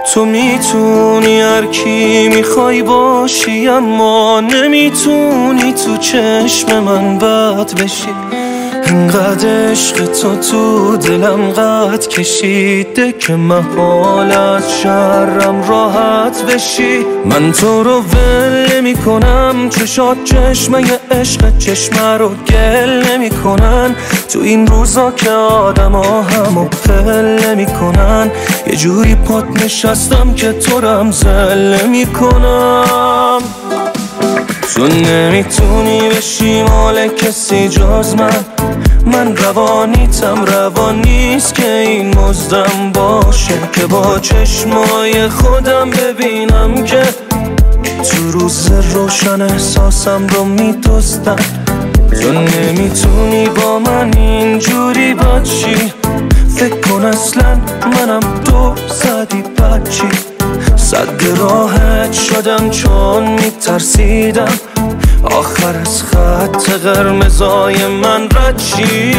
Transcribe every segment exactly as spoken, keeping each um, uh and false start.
تو میتونی هر کی میخوای باشی، اما نمیتونی تو چشم من بد بشی. انقدر عشق تو تو دلم قد کشیده که محال از شرم راحت بشی. من تو رو ول نمی کنم، چشات چشمه عشق چشمه رو گل نمی کنن. تو این روزا که آدم ها همو پل نمی کنن، یه جوری پات نشستم که تو رم زل نمی کنم. تو نمیتونی بشی مال کسی جز من، من روانیتم روان نیست که این مزدم باشه، که با چشمای خودم ببینم که تو روز روشن احساسم رو میدزدن. تو نمیتونی با من اینجوری باشی، فکر کن اصلا منم تو زدی بچی. صد راحت شدم چون میترسیدم آخر از خط قرمزای من رد شی.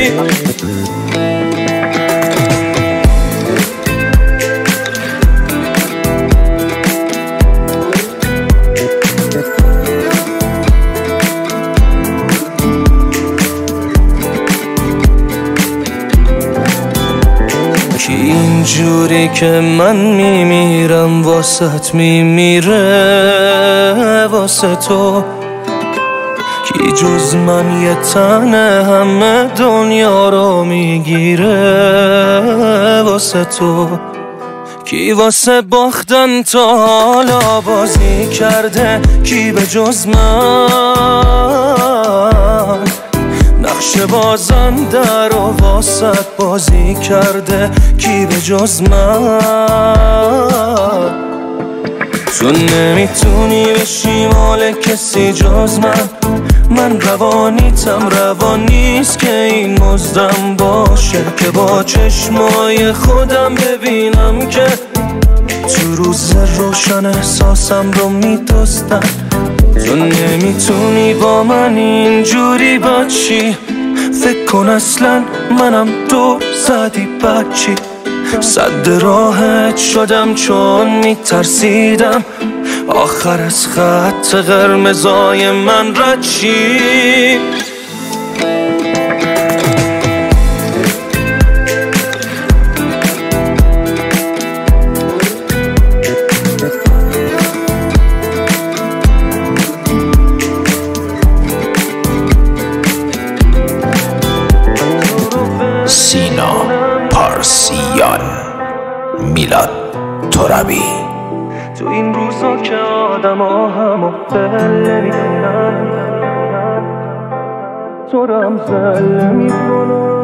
کی اینجوری که من میمیرم واسط میمیره واسه تو، کی جز من یه تنه همه دنیا رو میگیره واسه تو. کی واسه باختن تا حالا بازی کرده، کی به جز من نقش بازنده رو واسط بازی کرده، کی به جز من. تو نمیتونی بشی مال کسی جز من، من روانیتم روان نیست که این مزدم باشه، که با چشمای خودم ببینم که تو روز روشن احساسم رو میدزدن. تو نمیتونی با من اینجوری باشی، فکر کن اصلا منم تو زدی بچی. صد راحت شدم چون میترسیدم آخر از خط قرمزای من رد شی. سینا پارسیان، میلاد ترابی. تو این روزا که آدم ها همو دل میکنن، تو رم زل میکنن.